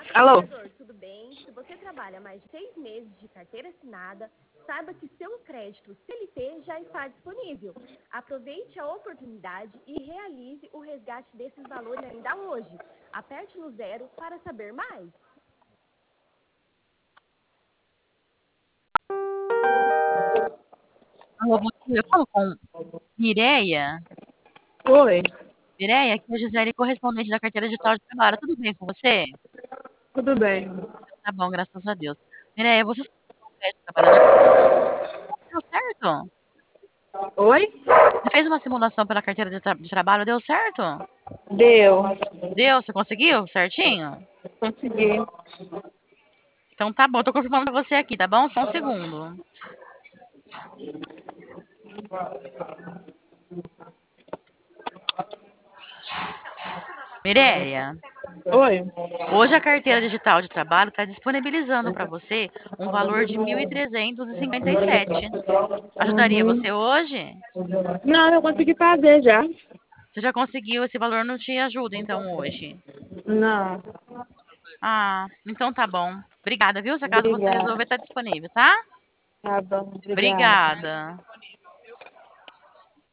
Alô? Empreendedor, tudo bem? Se você trabalha mais de 6 meses de carteira assinada, saiba que seu crédito CLT já está disponível. Aproveite a oportunidade e realize o resgate desses valores ainda hoje. Aperte no zero para saber mais. Alô, bom dia. Eu falo com Mireia. Oi, Mireia, aqui é a Gisele, correspondente da carteira digital de trabalho. Tudo bem com você? tudo bem? Tá bom, graças a Deus. Mireia, você fez um teste de trabalho deu certo? Oi? Você fez uma simulação pela carteira de trabalho, deu certo? Deu. Deu? Você conseguiu? Certinho? Consegui. Então tá bom, tô confirmando pra você aqui, tá bom? Só um segundo. Mireia, Oi? hoje a carteira digital de trabalho está disponibilizando para você um valor de 1.357. Ajudaria Uhum. você hoje? Não, eu consegui fazer já. Você já conseguiu, esse valor não te ajuda então hoje. Não. Ah, então tá bom. Obrigada, viu? Se caso você Obrigada. resolver, tá disponível, tá? Tá bom, obrigada. Obrigada.